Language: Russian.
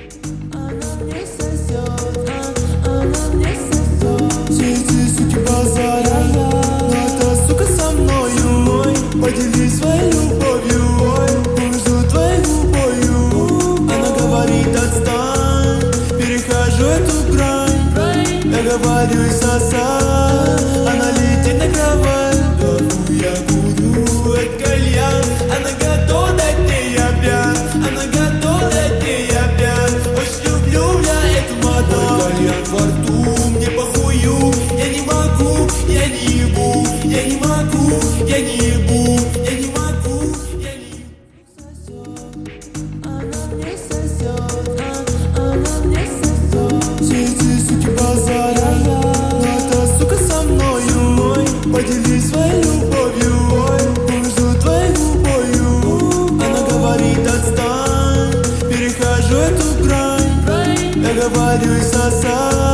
Она мне сосет, она мне сосет. Все эти суки базарят, но эта сука со мною. Поделись своей любовью, повезу твоей любовью. Она говорит отстань, перехожу эту грань. Я говорю и сосать, она летит на кровать. Я курю этот кальян, она готова дать мне, я пьян. Она готова дать мне, я пьян. Очень люблю я эту мадам. Кальян во рту, мне похую. Я не могу, я не ебу. Я не могу, я не ебу. Я не могу, я не ебу. Она мне сосет, она мне сосет. Все эти суки базарят, но эта сука со мною. Поделись своей любовью, повезу твоей любовью. Она говорит отстань, перехожу эту грань. Я говорю и сосать.